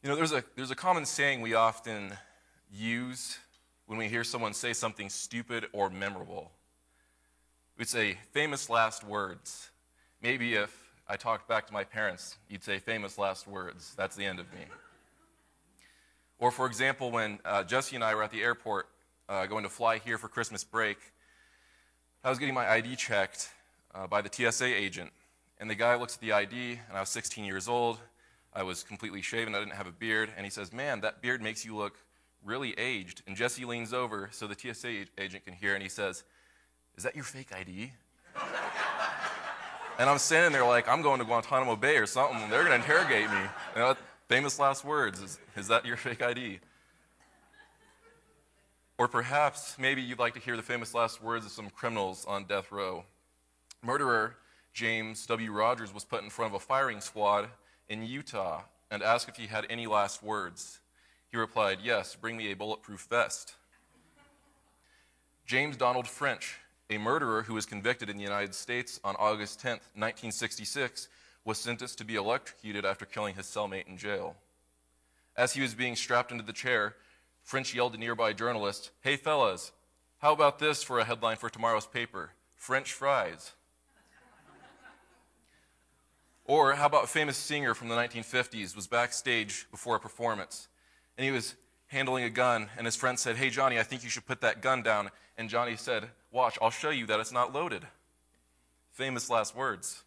There's a common saying we often use when we hear someone say something stupid or memorable. We'd say famous last words. Maybe if I talked back to my parents, you'd say famous last words. That's the end of me. Or for example, when Jesse and I were at the airport going to fly here for Christmas break, I was getting my ID checked by the TSA agent. And the guy looks at the ID, and I was 16 years old. I was completely shaven, I didn't have a beard, and he says, "Man, that beard makes you look really aged." And Jesse leans over so the TSA agent can hear, and he says, "Is that your fake ID?" And I'm standing there like, I'm going to Guantanamo Bay or something, and they're going to interrogate me. Famous last words, is that your fake ID? Or perhaps, maybe you'd like to hear the famous last words of some criminals on death row. Murderer James W. Rogers was put in front of a firing squad in Utah and asked if he had any last words. He replied, "Yes, bring me a bulletproof vest." James Donald French, a murderer who was convicted in the United States on August 10, 1966, was sentenced to be electrocuted after killing his cellmate in jail. As he was being strapped into the chair, French yelled to nearby journalists, "Hey fellas, how about this for a headline for tomorrow's paper? French fries." Or how about a famous singer from the 1950s was backstage before a performance, and he was handling a gun, and his friend said, "Hey Johnny, I think you should put that gun down." And Johnny said, "Watch, I'll show you that it's not loaded." Famous last words.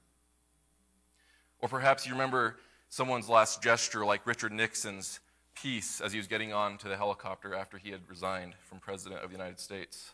Or perhaps you remember someone's last gesture, like Richard Nixon's peace as he was getting on to the helicopter after he had resigned from President of the United States.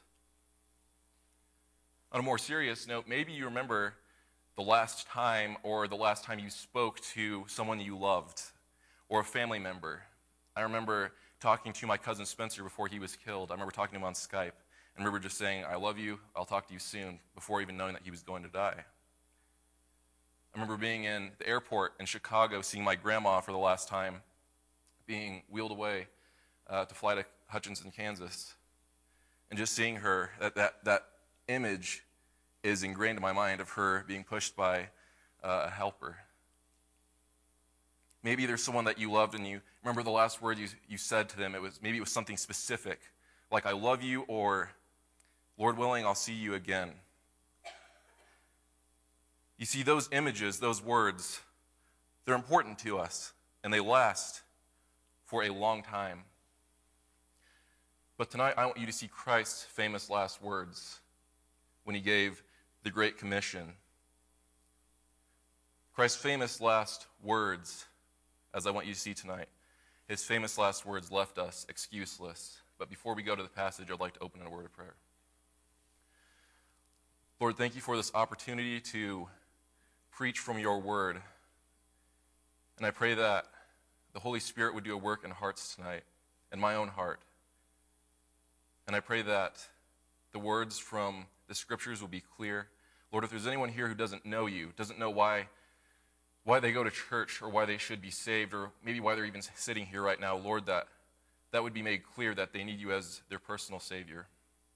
On a more serious note, maybe you remember the last time you spoke to someone you loved or a family member. I remember talking to my cousin Spencer before he was killed. I remember talking to him on Skype and remember just saying, "I love you, I'll talk to you soon," before even knowing that he was going to die. I remember being in the airport in Chicago, seeing my grandma for the last time, being wheeled away to fly to Hutchinson, Kansas, and just seeing her, that image is ingrained in my mind of her being pushed by a helper. Maybe there's someone that you loved and you remember the last word you said to them. Maybe it was something specific, like "I love you," or "Lord willing, I'll see you again." You see, those images, those words, they're important to us, and they last for a long time. But tonight, I want you to see Christ's famous last words when he gave the Great Commission. Christ's famous last words, as I want you to see tonight, his famous last words left us excuseless. But before we go to the passage, I'd like to open in a word of prayer. Lord, thank you for this opportunity to preach from your word. And I pray that the Holy Spirit would do a work in hearts tonight, in my own heart. And I pray that the words from the scriptures will be clear. Lord, if there's anyone here who doesn't know you, doesn't know why they go to church or why they should be saved, or maybe why they're even sitting here right now, Lord, that would be made clear that they need you as their personal Savior.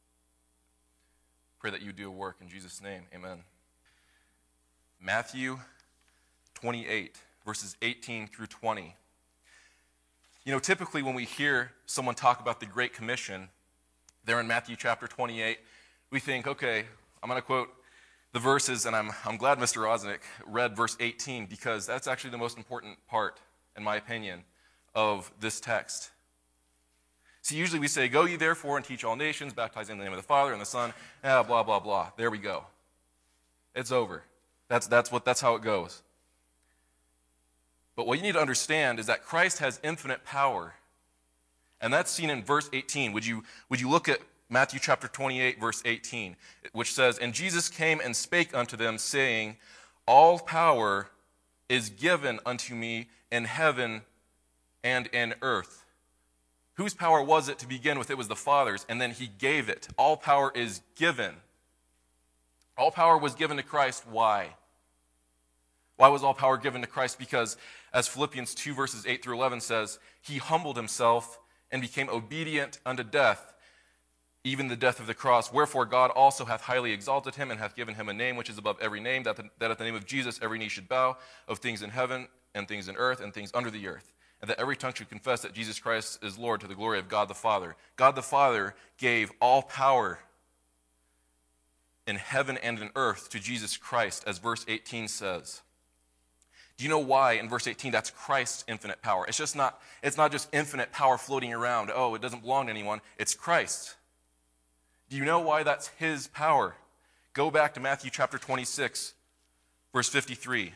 Pray that you do a work in Jesus' name. Amen. Matthew 28, verses 18 through 20. Typically when we hear someone talk about the Great Commission, there in Matthew chapter 28, we think, okay, I'm going to quote the verses, and I'm glad Mr. Rosnick read verse 18, because that's actually the most important part, in my opinion, of this text. See, usually we say, "Go ye therefore and teach all nations, baptizing in the name of the Father and the Son," blah, blah, blah. There we go. It's over. That's how it goes. But what you need to understand is that Christ has infinite power, and that's seen in verse 18. Would you look at Matthew chapter 28, verse 18, which says, "And Jesus came and spake unto them, saying, All power is given unto me in heaven and in earth." Whose power was it to begin with? It was the Father's, and then he gave it. All power is given. All power was given to Christ. Why? Why was all power given to Christ? Because, as Philippians 2, verses 8 through 11 says, he humbled himself and became obedient unto death, even the death of the cross. Wherefore God also hath highly exalted him, and hath given him a name which is above every name, that at the name of Jesus every knee should bow, of things in heaven, and things in earth, and things under the earth, and that every tongue should confess that Jesus Christ is Lord to the glory of God the Father. God the Father gave all power in heaven and in earth to Jesus Christ, as verse 18 says. Do you know why in verse 18 that's Christ's infinite power? It's not just infinite power floating around. Oh, it doesn't belong to anyone. It's Christ. Do you know why that's his power? Go back to Matthew chapter 26, verse 53.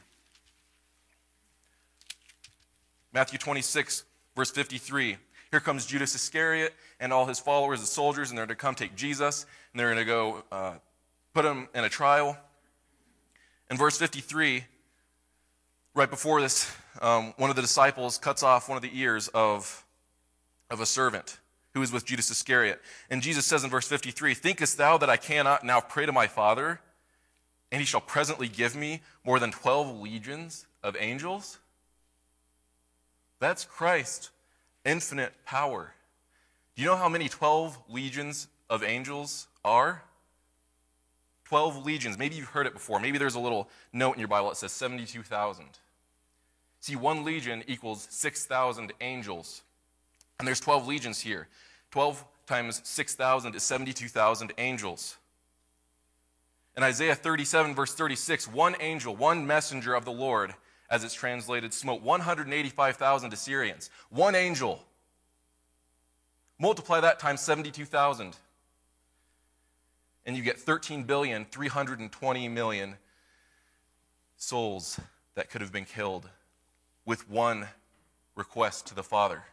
Matthew 26, verse 53. Here comes Judas Iscariot and all his followers, the soldiers, and they're going to come take Jesus, and they're going to go put him in a trial. In verse 53, right before this, one of the disciples cuts off one of the ears of a servant who is with Judas Iscariot. And Jesus says in verse 53, "Thinkest thou that I cannot now pray to my Father, and he shall presently give me more than 12 legions of angels?" That's Christ's infinite power. Do you know how many 12 legions of angels are? 12 legions. Maybe you've heard it before. Maybe there's a little note in your Bible that says 72,000. See, one legion equals 6,000 angels. And there's 12 legions here. 12 times 6,000 is 72,000 angels. In Isaiah 37, verse 36, one angel, one messenger of the Lord, as it's translated, smote 185,000 Assyrians. One angel. Multiply that times 72,000. And you get 13,320,000,000 souls that could have been killed with one request to the Father.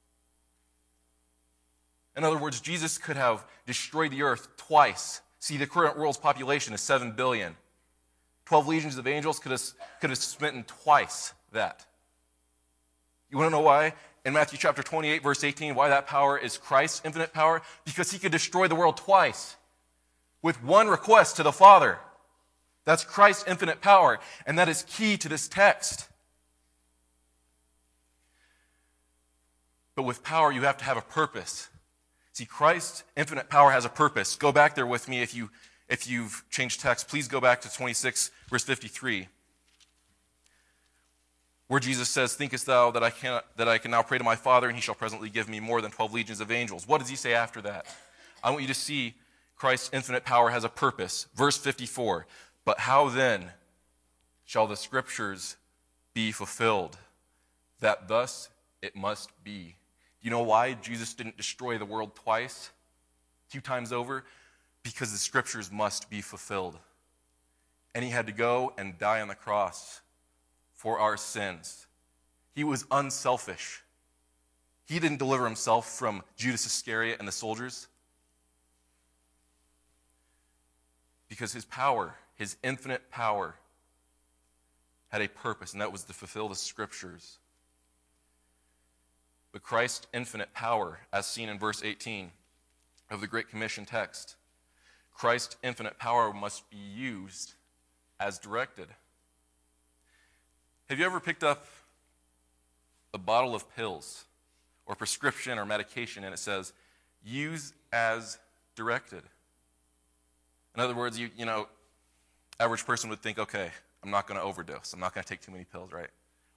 In other words, Jesus could have destroyed the earth twice. See, the current world's population is 7 billion. 12 legions of angels could have smitten twice that. You want to know why? In Matthew chapter 28, verse 18, why that power is Christ's infinite power? Because he could destroy the world twice with one request to the Father. That's Christ's infinite power, and that is key to this text. But with power, you have to have a purpose. See, Christ's infinite power has a purpose. Go back there with me if you've changed text. Please go back to 26, verse 53, where Jesus says, "Thinkest thou that I can now pray to my Father, and he shall presently give me more than 12 legions of angels?" What does he say after that? I want you to see Christ's infinite power has a purpose. Verse 54, "But how then shall the scriptures be fulfilled, that thus it must be?" Do you know why Jesus didn't destroy the world twice, 2 times over? Because the scriptures must be fulfilled. And he had to go and die on the cross for our sins. He was unselfish. He didn't deliver himself from Judas Iscariot and the soldiers. Because his power, his infinite power, had a purpose, and that was to fulfill the scriptures. But Christ's infinite power, as seen in verse 18 of the Great Commission text, Christ's infinite power must be used as directed. Have you ever picked up a bottle of pills or prescription or medication and it says, "Use as directed"? In other words, you know, average person would think, okay, I'm not going to overdose. I'm not going to take too many pills, right?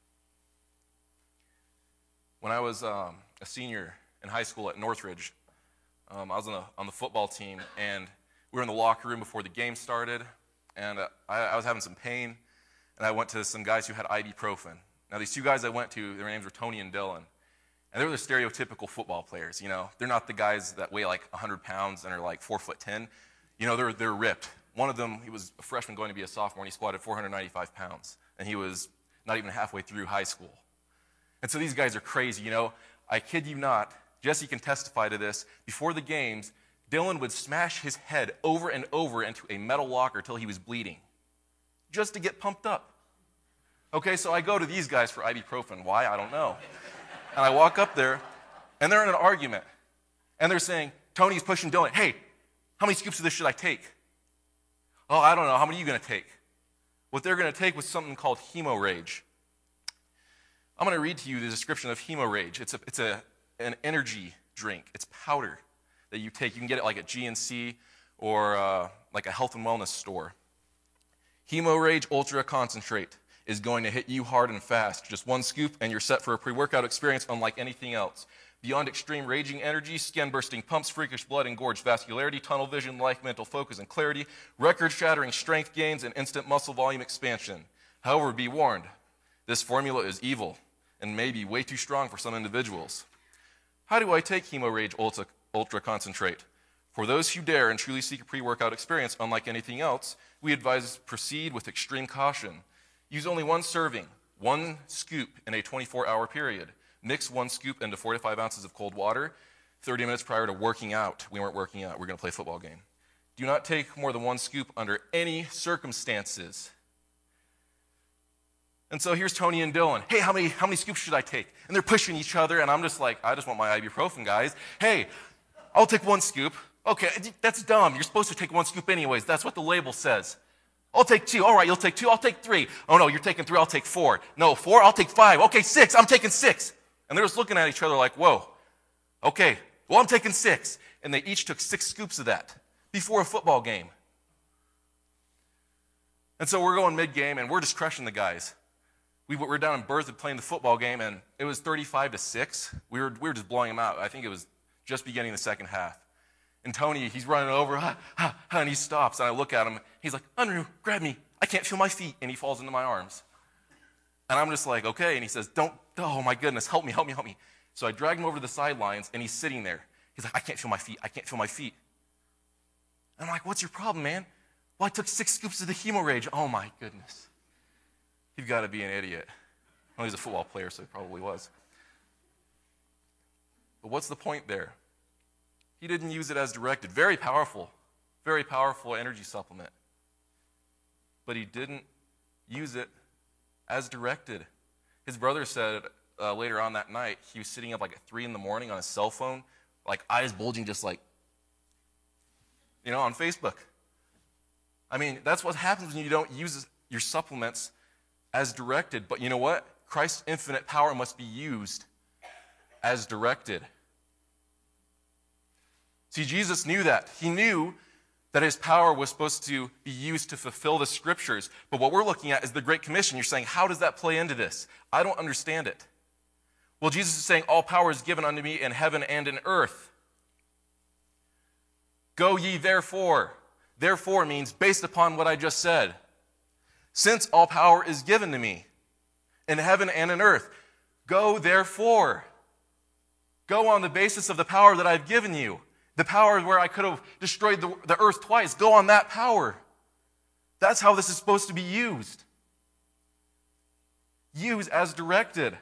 When I was a senior in high school at Northridge, I was on the football team, and we were in the locker room before the game started, and I was having some pain, and I went to some guys who had ibuprofen. Now, these 2 guys I went to, their names were Tony and Dylan, and they were the stereotypical football players, you know. They're not the guys that weigh like 100 pounds and are like 4'10". You know, they're ripped. One of them, he was a freshman going to be a sophomore, and he squatted 495 pounds, and he was not even halfway through high school. And so these guys are crazy, you know. I kid you not, Jesse can testify to this. Before the games, Dylan would smash his head over and over into a metal locker until he was bleeding, just to get pumped up. Okay, so I go to these guys for ibuprofen. Why? I don't know. And I walk up there, and they're in an argument. And they're saying, Tony's pushing Dylan, "Hey, how many scoops of this should I take?" "Oh, I don't know. How many are you going to take?" What they're going to take was something called Hemorage. I'm going to read to you the description of Hemorage. It's an energy drink. It's powder that you take. You can get it like at GNC or like a health and wellness store. Hemorage Ultra Concentrate. is going to hit you hard and fast. Just one scoop and you're set for a pre-workout experience unlike anything else. Beyond extreme raging energy, skin-bursting pumps, freakish blood, engorged vascularity, tunnel vision, life, mental focus, and clarity, record-shattering strength gains, and instant muscle volume expansion. However, be warned, this formula is evil and may be way too strong for some individuals. How do I take Hemorage Ultra Concentrate? For those who dare and truly seek a pre-workout experience unlike anything else, we advise proceed with extreme caution. Use only one serving, one scoop in a 24-hour period. Mix one scoop into 4 to 5 ounces of cold water 30 minutes prior to working out. We weren't working out. We're going to play a football game. Do not take more than one scoop under any circumstances. And so here's Tony and Dylan. Hey, how many scoops should I take? And they're pushing each other, and I'm just like, I just want my ibuprofen, guys. Hey, I'll take one scoop. Okay, that's dumb. You're supposed to take one scoop anyways. That's what the label says. I'll take 2. All right, you'll take 2. I'll take 3. Oh, no, you're taking 3. I'll take 4. No, 4. I'll take 5. Okay, 6. I'm taking 6. And they're just looking at each other like, whoa. Okay, well, I'm taking 6. And they each took 6 scoops of that before a football game. And so we're going mid-game, and we're just crushing the guys. We were down in Berthoud playing the football game, and it was 35-6. We were just blowing them out. I think it was just beginning the second half. And Tony, he's running over, and he stops. And I look at him. He's like, Unruh, grab me. I can't feel my feet. And he falls into my arms. And I'm just like, okay. And he says, oh my goodness, help me. So I drag him over to the sidelines, and he's sitting there. He's like, I can't feel my feet. And I'm like, what's your problem, man? Well, I took 6 scoops of the Hemorage. Oh my goodness. You've got to be an idiot. Well, he's a football player, so he probably was. But what's the point there? He didn't use it as directed. Very powerful energy supplement. But he didn't use it as directed. His brother said later on that night, he was sitting up like at 3 in the morning on his cell phone, like eyes bulging just like, on Facebook. I mean, that's what happens when you don't use your supplements as directed. But you know what? Christ's infinite power must be used as directed. See, Jesus knew that. He knew that his power was supposed to be used to fulfill the scriptures. But what we're looking at is the Great Commission. You're saying, how does that play into this? I don't understand it. Well, Jesus is saying, all power is given unto me in heaven and in earth. Go ye therefore. Therefore means based upon what I just said. Since all power is given to me in heaven and in earth, go therefore. Go on the basis of the power that I've given you. The power where I could have destroyed the earth twice. Go on that power. That's how this is supposed to be used. Use as directed.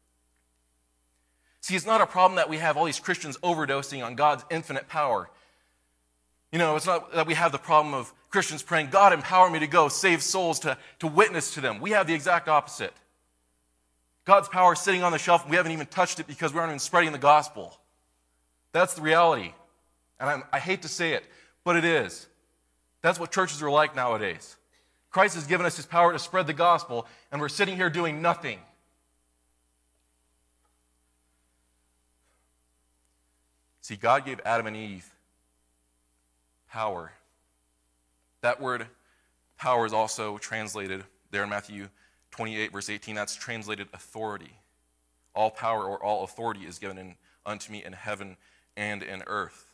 See, it's not a problem that we have all these Christians overdosing on God's infinite power. It's not that we have the problem of Christians praying, God, empower me to go save souls, to witness to them. We have the exact opposite. God's power is sitting on the shelf, and we haven't even touched it because we aren't even spreading the gospel. That's the reality. And I hate to say it, but it is. That's what churches are like nowadays. Christ has given us his power to spread the gospel, and we're sitting here doing nothing. See, God gave Adam and Eve power. That word power is also translated there in Matthew 28, verse 18. That's translated authority. All power or all authority is given unto me in heaven and in earth.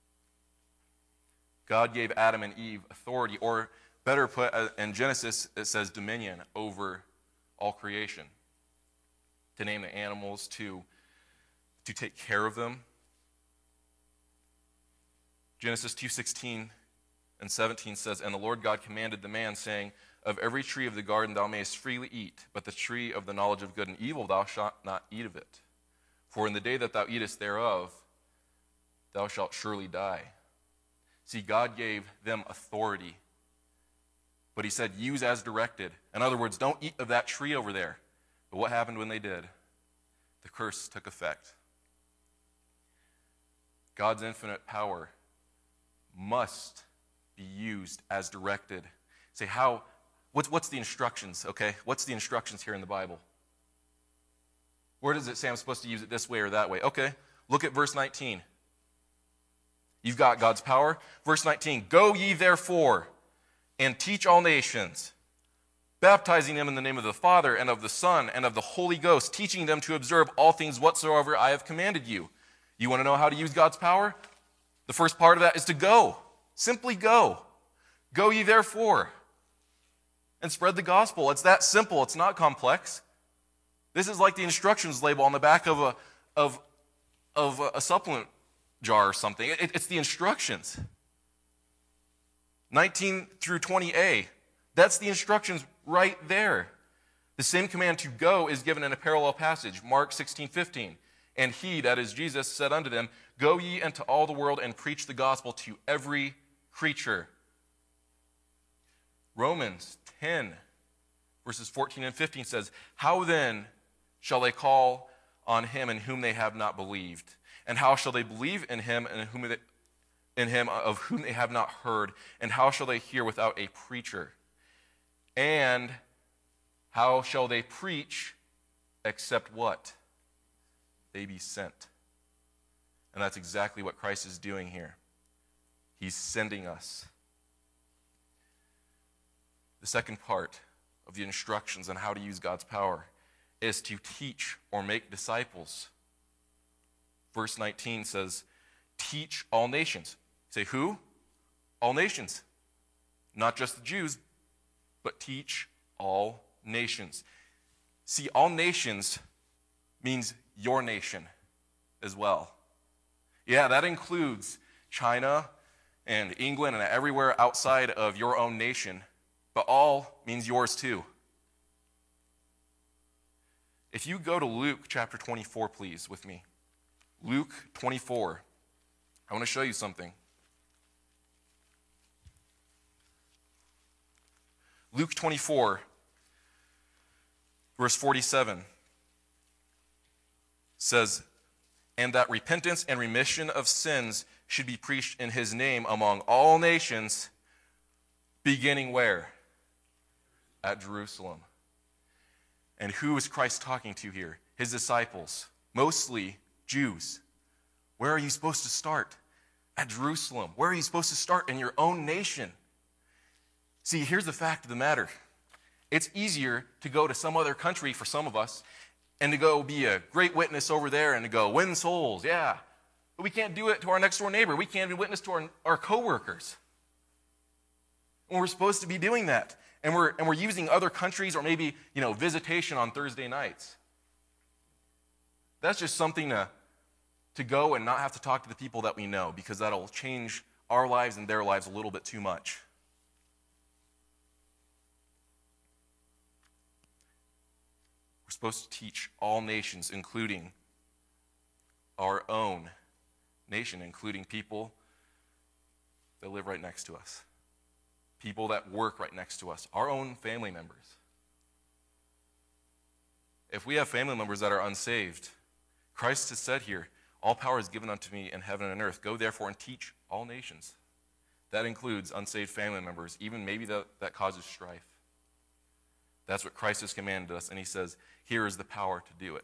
God gave Adam and Eve authority, or better put, in Genesis, it says dominion over all creation. To name the animals, to take care of them. Genesis 2:16 and 17 says, And the Lord God commanded the man, saying, Of every tree of the garden thou mayest freely eat, but the tree of the knowledge of good and evil thou shalt not eat of it. For in the day that thou eatest thereof, thou shalt surely die. See, God gave them authority, but he said, use as directed. In other words, don't eat of that tree over there. But what happened when they did? The curse took effect. God's infinite power must be used as directed. Say, how? What's the instructions, okay? What's the instructions here in the Bible? Where does it say I'm supposed to use it this way or that way? Okay, look at verse 19. You've got God's power. Verse 19, Go ye therefore and teach all nations. baptizing them in the name of the Father and of the Son and of the Holy Ghost, teaching them to observe all things whatsoever I have commanded you. You want to know how to use God's power? The first part of that is to go. Simply go. Go ye therefore and spread the gospel. It's that simple. It's not complex. This is like the instructions label on the back of a supplement jar or something. It's the instructions. 19 through 20a. That's the instructions right there. The same command to go is given in a parallel passage, Mark 16:15. And he, that is Jesus, said unto them, Go ye into all the world and preach the gospel to every creature. Romans 10, verses 14 and 15 says, How then shall they call on him in whom they have not believed? And how shall they believe in him of whom they have not heard? And how shall they hear without a preacher? And how shall they preach except what? They be sent. And that's exactly what Christ is doing here. He's sending us. The second part of the instructions on how to use God's power is to teach or make disciples. Verse 19 says, Teach all nations. Say, who? All nations. Not just the Jews, but teach all nations. See, all nations means your nation as well. Yeah, that includes China and England and everywhere outside of your own nation, but all means yours too. If you go to Luke chapter 24, please, with me. Luke 24. I want to show you something. Luke 24, verse 47 says, And that repentance and remission of sins should be preached in his name among all nations, beginning where? At Jerusalem. And who is Christ talking to here? His disciples, mostly Jews. Where are you supposed to start? At Jerusalem. Where are you supposed to start? In your own nation. See, here's the fact of the matter. It's easier to go to some other country for some of us and to go be a great witness over there and to go win souls, yeah. But we can't do it to our next door neighbor. We can't even witness to our coworkers. And we're supposed to be doing that. And we're using other countries or maybe, visitation on Thursday nights. That's just something to go and not have to talk to the people that we know, because that'll change our lives and their lives a little bit too much. We're supposed to teach all nations, including our own nation, including people that live right next to us, people that work right next to us, our own family members. If we have family members that are unsaved, Christ has said here, all power is given unto me in heaven and earth. Go therefore and teach all nations. That includes unsaved family members, even maybe that causes strife. That's what Christ has commanded us, and he says, here is the power to do it.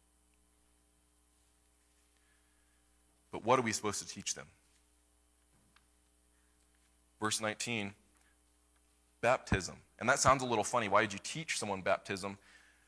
But what are we supposed to teach them? Verse 19, baptism. And that sounds a little funny. Why did you teach someone baptism?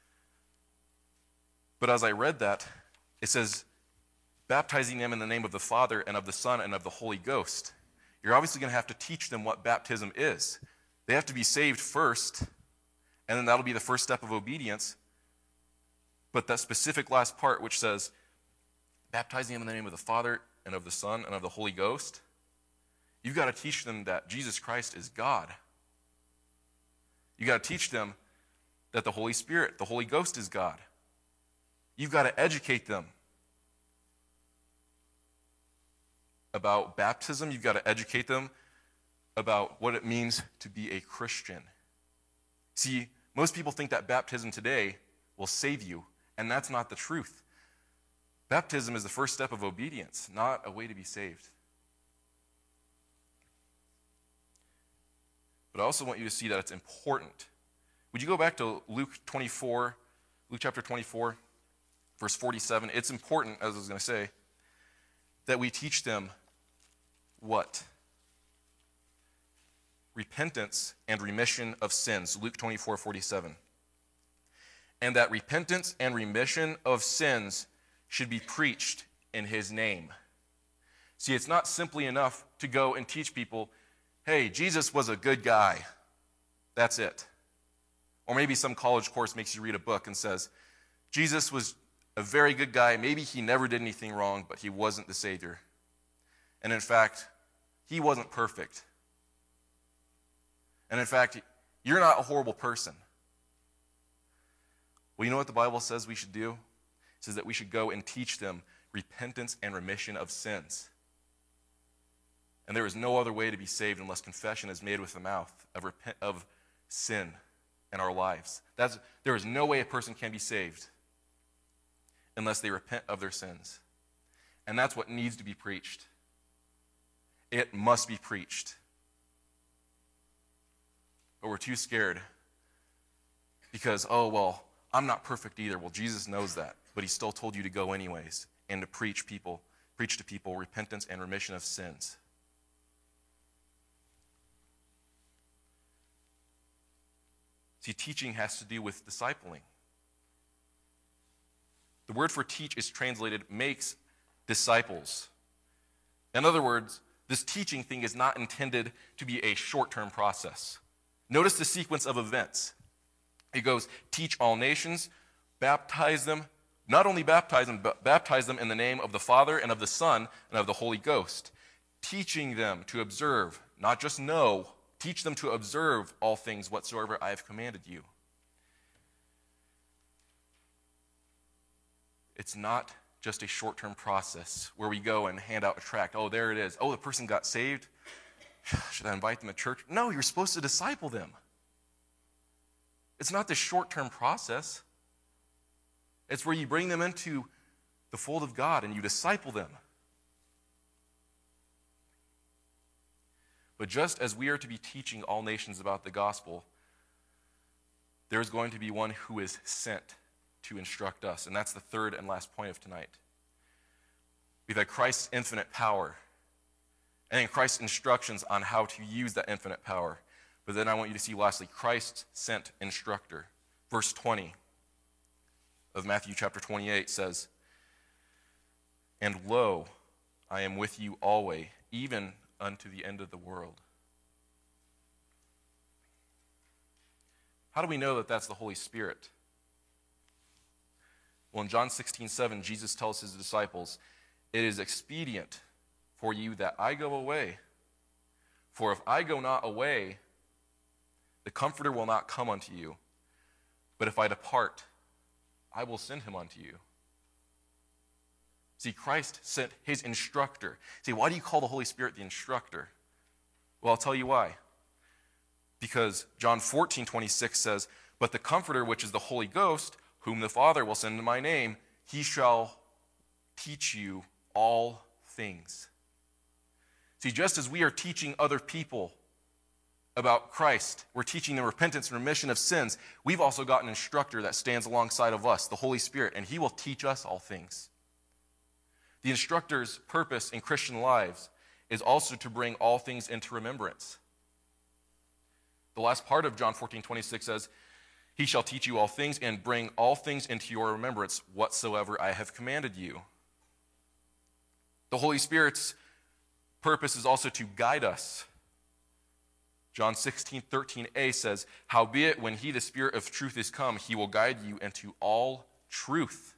But as I read that, it says, baptizing them in the name of the Father and of the Son and of the Holy Ghost. You're obviously going to have to teach them what baptism is. They have to be saved first, and then that'll be the first step of obedience. But that specific last part, which says, baptizing them in the name of the Father and of the Son and of the Holy Ghost, you've got to teach them that Jesus Christ is God. You've got to teach them that the Holy Spirit, the Holy Ghost is God. You've got to educate them about baptism. You've got to educate them about what it means to be a Christian. See, most people think that baptism today will save you, and that's not the truth. Baptism is the first step of obedience, not a way to be saved. But I also want you to see that it's important. Would you go back to Luke chapter 24, verse 47? It's important, as I was going to say, that we teach them what? repentance and remission of sins. Luke 24:47. And that repentance and remission of sins should be preached in his name. See, it's not simply enough to go and teach people, hey, Jesus was a good guy. That's it. Or maybe some college course makes you read a book and says, Jesus was a very good guy. Maybe he never did anything wrong, but he wasn't the Savior. And in fact, he wasn't perfect. And in fact, you're not a horrible person. Well, you know what the Bible says we should do? It says that we should go and teach them repentance and remission of sins. And there is no other way to be saved unless confession is made with the mouth of sin in our lives. There is no way a person can be saved unless they repent of their sins. And that's what needs to be preached. It must be preached. But we're too scared because, oh, well, I'm not perfect either. Well, Jesus knows that, but he still told you to go anyways and to preach to people repentance and remission of sins. See, teaching has to do with discipling. The word for teach is translated makes disciples. In other words, this teaching thing is not intended to be a short-term process. Notice the sequence of events. It goes, teach all nations, baptize them, not only baptize them, but baptize them in the name of the Father and of the Son and of the Holy Ghost, teaching them to observe, not just know, teach them to observe all things whatsoever I have commanded you. It's not just a short-term process where we go and hand out a tract. Oh, there it is. Oh, the person got saved. Should I invite them to church? No, you're supposed to disciple them. It's not this short-term process. It's where you bring them into the fold of God and you disciple them. But just as we are to be teaching all nations about the gospel, there's going to be one who is sent to instruct us. And that's the third and last point of tonight. We've had Christ's infinite power, and then Christ's instructions on how to use that infinite power. But then I want you to see lastly, Christ's sent instructor. Verse 20 of Matthew chapter 28 says, "And lo, I am with you always, even unto the end of the world." How do we know that that's the Holy Spirit? Well, in John 16:7, Jesus tells his disciples, "It is expedient for you that I go away. For if I go not away, the Comforter will not come unto you. But if I depart, I will send him unto you." See, Christ sent his instructor. See, why do you call the Holy Spirit the instructor? Well, I'll tell you why. Because John 14:26 says, "But the Comforter, which is the Holy Ghost, whom the Father will send in my name, he shall teach you all things." See, just as we are teaching other people about Christ, we're teaching them repentance and remission of sins, we've also got an instructor that stands alongside of us, the Holy Spirit, and he will teach us all things. The instructor's purpose in Christian lives is also to bring all things into remembrance. The last part of John 14:26 says, "He shall teach you all things and bring all things into your remembrance whatsoever I have commanded you." The Holy Spirit's purpose is also to guide us. John 16:13a says, "Howbeit, when he, the Spirit of truth, is come, he will guide you into all truth."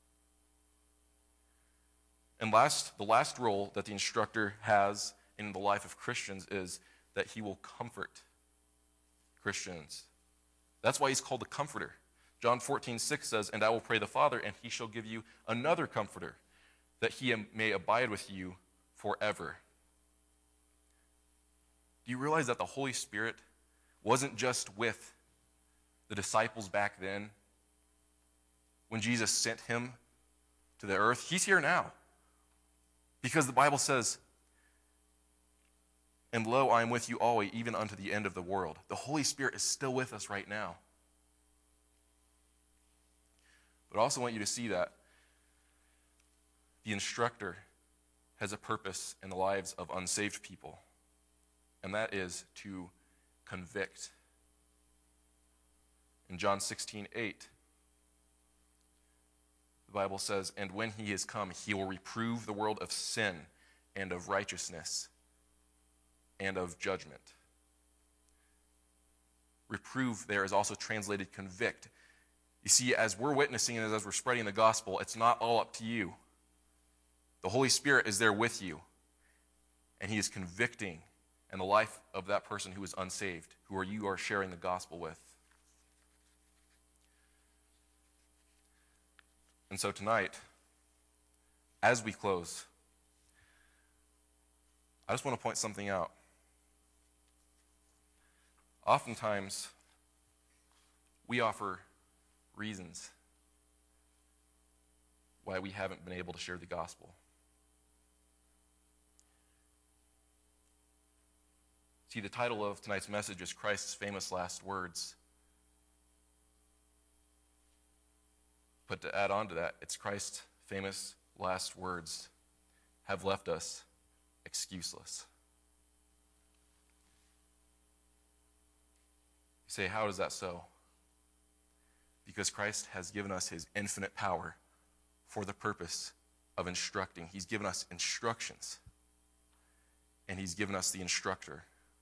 And the last role that the instructor has in the life of Christians is that he will comfort Christians. That's why he's called the Comforter. John 14:6 says, "And I will pray the Father, and he shall give you another Comforter, that he may abide with you forever." Do you realize that the Holy Spirit wasn't just with the disciples back then when Jesus sent him to the earth? He's here now. Because the Bible says, "And lo, I am with you always, even unto the end of the world." The Holy Spirit is still with us right now. But I also want you to see that the instructor has a purpose in the lives of unsaved people, and that is to convict. In John 16:8, the Bible says, "And when he is come, he will reprove the world of sin and of righteousness and of judgment." Reprove there is also translated convict. You see, as we're witnessing and as we're spreading the gospel, it's not all up to you. The Holy Spirit is there with you, and he is convicting in the life of that person who is unsaved, who you are sharing the gospel with. And so tonight, as we close, I just want to point something out. Oftentimes, we offer reasons why we haven't been able to share the gospel. See, the title of tonight's message is Christ's Famous Last Words. But to add on to that, it's Christ's famous last words have left us excuseless. You say, how is that so? Because Christ has given us his infinite power for the purpose of instructing. He's given us instructions, and he's given us the instructor.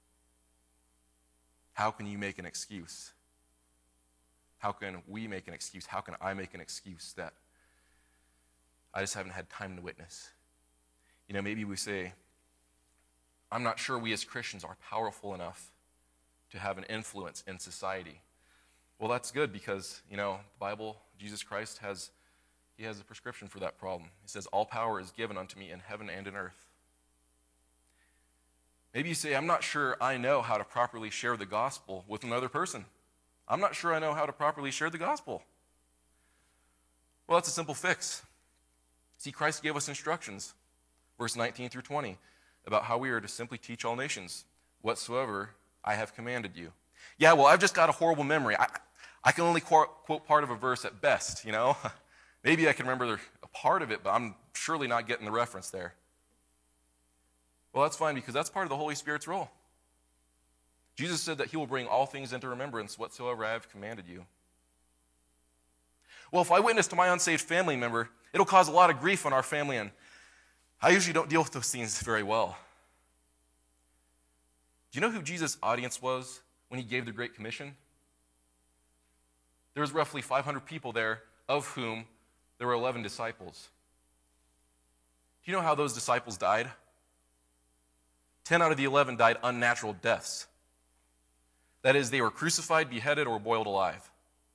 How can you make an excuse? How can we make an excuse? How can I make an excuse that I just haven't had time to witness? You know, maybe we say, I'm not sure we as Christians are powerful enough to have an influence in society. Well, that's good because, you know, the Bible, Jesus Christ has a prescription for that problem. He says, all power is given unto me in heaven and in earth. Maybe you say, I'm not sure I know how to properly share the gospel with another person. I'm not sure I know how to properly share the gospel. Well, that's a simple fix. See, Christ gave us instructions, verse 19 through 20, about how we are to simply teach all nations whatsoever I have commanded you. Yeah, well, I've just got a horrible memory. I can only quote part of a verse at best, you know. Maybe I can remember a part of it, but I'm surely not getting the reference there. Well, that's fine because that's part of the Holy Spirit's role. Jesus said that he will bring all things into remembrance whatsoever I have commanded you. Well, if I witness to my unsaved family member, it'll cause a lot of grief on our family, and I usually don't deal with those things very well. Do you know who Jesus' audience was when he gave the Great Commission? There was roughly 500 people there, of whom there were 11 disciples. Do you know how those disciples died? 10 out of the 11 died unnatural deaths. That is, they were crucified, beheaded, or boiled alive.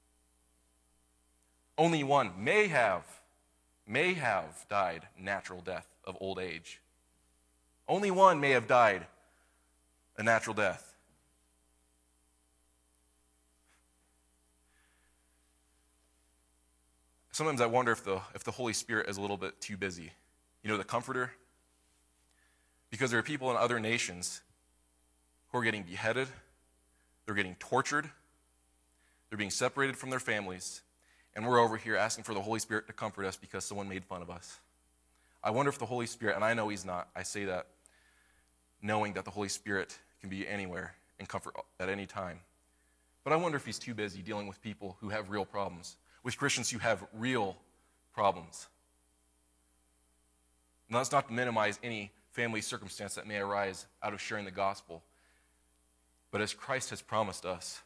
Only one may have died natural death of old age. Only one may have died a natural death. Sometimes I wonder if the Holy Spirit is a little bit too busy. You know, the Comforter? Because there are people in other nations who are getting beheaded, they're getting tortured, they're being separated from their families, and we're over here asking for the Holy Spirit to comfort us because someone made fun of us. I wonder if the Holy Spirit, and I know he's not, I say that knowing that the Holy Spirit can be anywhere and comfort at any time. But I wonder if he's too busy dealing with people who have real problems, with Christians who have real problems. And that's not to minimize any family circumstance that may arise out of sharing the gospel. But as Christ has promised us,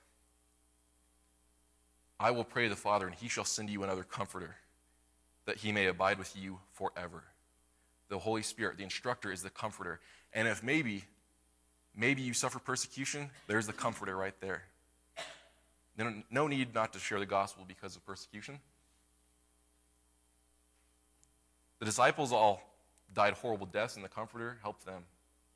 I will pray to the Father, and he shall send you another comforter, that he may abide with you forever. The Holy Spirit, the instructor, is the comforter. And if maybe you suffer persecution, there's the comforter right there. No need not to share the gospel because of persecution. The disciples all died horrible deaths, and the comforter helped them.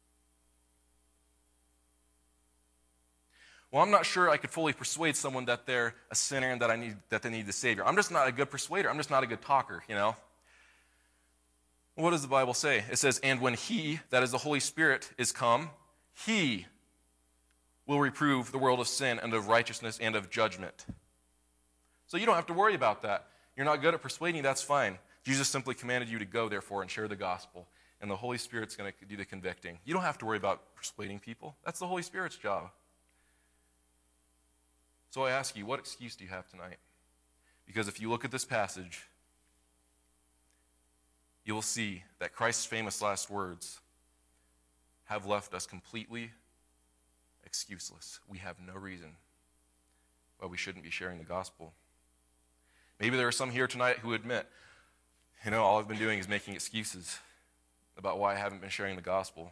Well, I'm not sure I could fully persuade someone that they're a sinner and that they need the Savior. I'm just not a good persuader. I'm just not a good talker, you know. What does the Bible say? It says, and when he, that is the Holy Spirit, is come, he will reprove the world of sin and of righteousness and of judgment. So you don't have to worry about that. You're not good at persuading, that's fine. Jesus simply commanded you to go, therefore, and share the gospel. And the Holy Spirit's going to do the convicting. You don't have to worry about persuading people. That's the Holy Spirit's job. So I ask you, what excuse do you have tonight? Because if you look at this passage, you will see that Christ's famous last words have left us completely excuseless. We have no reason why we shouldn't be sharing the gospel. Maybe there are some here tonight who admit, all I've been doing is making excuses about why I haven't been sharing the gospel.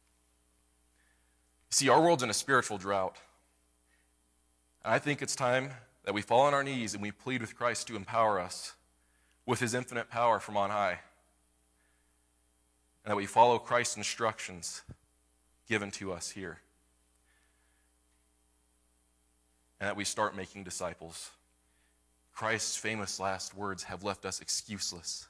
See, our world's in a spiritual drought. And I think it's time that we fall on our knees and we plead with Christ to empower us with his infinite power from on high. And that we follow Christ's instructions given to us here. And that we start making disciples. Christ's famous last words have left us excuseless.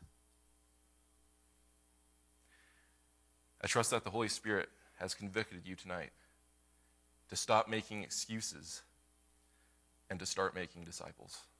I trust that the Holy Spirit has convicted you tonight to stop making excuses and to start making disciples.